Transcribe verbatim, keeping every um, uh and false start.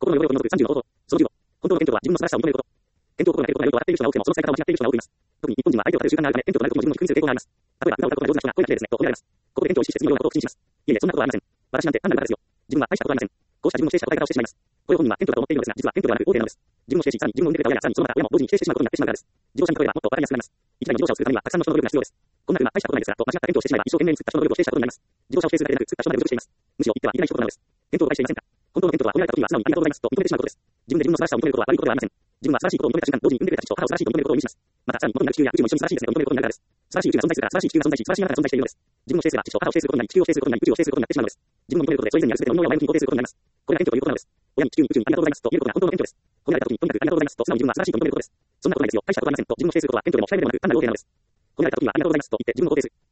の汚れを取り除くさんじゅうの方法。そのじゅうご、本当の謙虚は自分の素晴らしさを認めること。謙虚を心がけることがよくわかっている人が多くても、その伝え方を間違っている人が多くいます。特に日本人は相手を立てる習慣があるため、謙虚となることも自分の低くする傾向があります。例えば、歌を歌うことが上手な人が声が綺麗ですね、と褒められます。ここで謙虚を意識して次のようなことを口にします。いえいえ、そんなことはありません。私なんて単なるバカですよ。自分は大したことはありません。こうした自分の否定した答え方をしてしまいます。これを本人は謙虚だと思っているのですが、実は謙虚ではなく、大手なのです。自分の否定し、さらに自分を見抜けた親やさらにそのまた親も同時に否定してしまうことになってしまうからです。自動車に例えばもっとわかりやすくなります。一台の自動車を作るためにはたくさんの人の努力が必要です。こんな車大したことないですが、と間違った謙虚をしてしまえば一生懸命に作った人の努力を否定したことになります。自動車を否定するだけでなく、作った人まで侮辱しています。むしろ言ってはいけない一言なのです。謙虚を害していませんか？本当の謙虚とは褒められた時には素直にありがとうございますと認めてしまうことです。自分で自分の素晴らしさを認めることは悪いことではありません。自分は素晴らしいことを認めた瞬間、同時に認めてた人と母を素晴らしいと認めることを意味します。また、さらに元になる地球や宇宙も一緒に素晴らしいですねと認めることになるからです。素晴らしい宇宙が存在するから素晴らしい地球が存在し、素晴らしいあなたが存在しているのです。自分を否定すれば父と母を否定することになり、地球を否定することになり、宇宙を否定することになってしまうのです。自分を認めることで、それ以前にある全てのものや前向きに肯定することになります。これが謙虚ということなのです。親に地球に宇宙にありがとうございますと言えることが本当の謙虚です。褒められた時にとにかくありがとうございますと素直に自分は素晴らしいと認めることです。そんなことないですよ。大したことはありませんと自分を否定することは謙虚でも控えめでもなく単なる大手なのです。褒められた時にはありがとうございますと言って自分を肯定する。